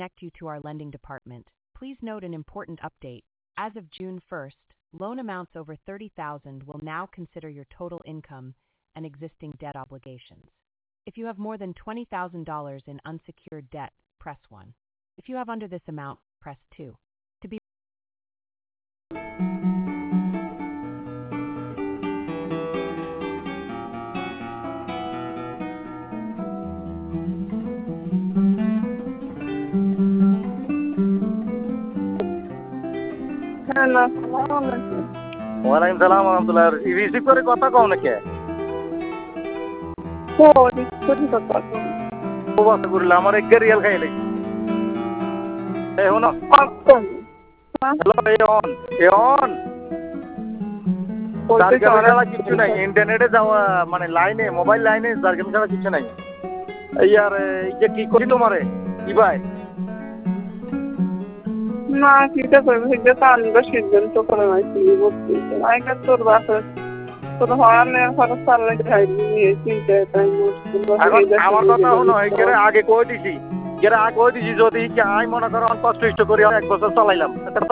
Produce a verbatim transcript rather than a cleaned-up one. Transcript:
connect you to our lending department. Please note an important update. As of June first, loan amounts over thirty thousand dollars will now consider your total income and existing debt obligations. If you have more than twenty thousand dollars in unsecured debt, press one. If you have under this amount, press two. To be hello, আসসালামু আলাইকুম। ওয়ালাইকুম সালাম রহমতুল্লাহ। Receive করে কথা কও নাকি? ও receive করে কথা কও। ও বাস করলা আমার এক রিয়াল খাইলে। এই হনো। কখন? হ্যালো এয়ন, এয়ন। সার্কেল ছাড়া কিছু নাই, ইন্টারনেটে যাওয়া মানে লাইনে, মোবাইল লাইনে সার্কেল ছাড়া কিছু নাই। এই আর এই যে কি করি তোমারে? কি ভাই? না চিন্তা করবি সেটা তো আনবার সিদ্ধান্ত করে নাইছি বুঝছি আইকা তোর বাসা তোর হওয়ার খরচ চাললে খাইবি নিয়ে চিন্তা তাই এখন আমার কথা হলো একেরে আগে কই দিছি একেরে আগে কই দিছি যদি কি আই মনে করো কষ্ট ইষ্ট করি এক বছর চালাইলাম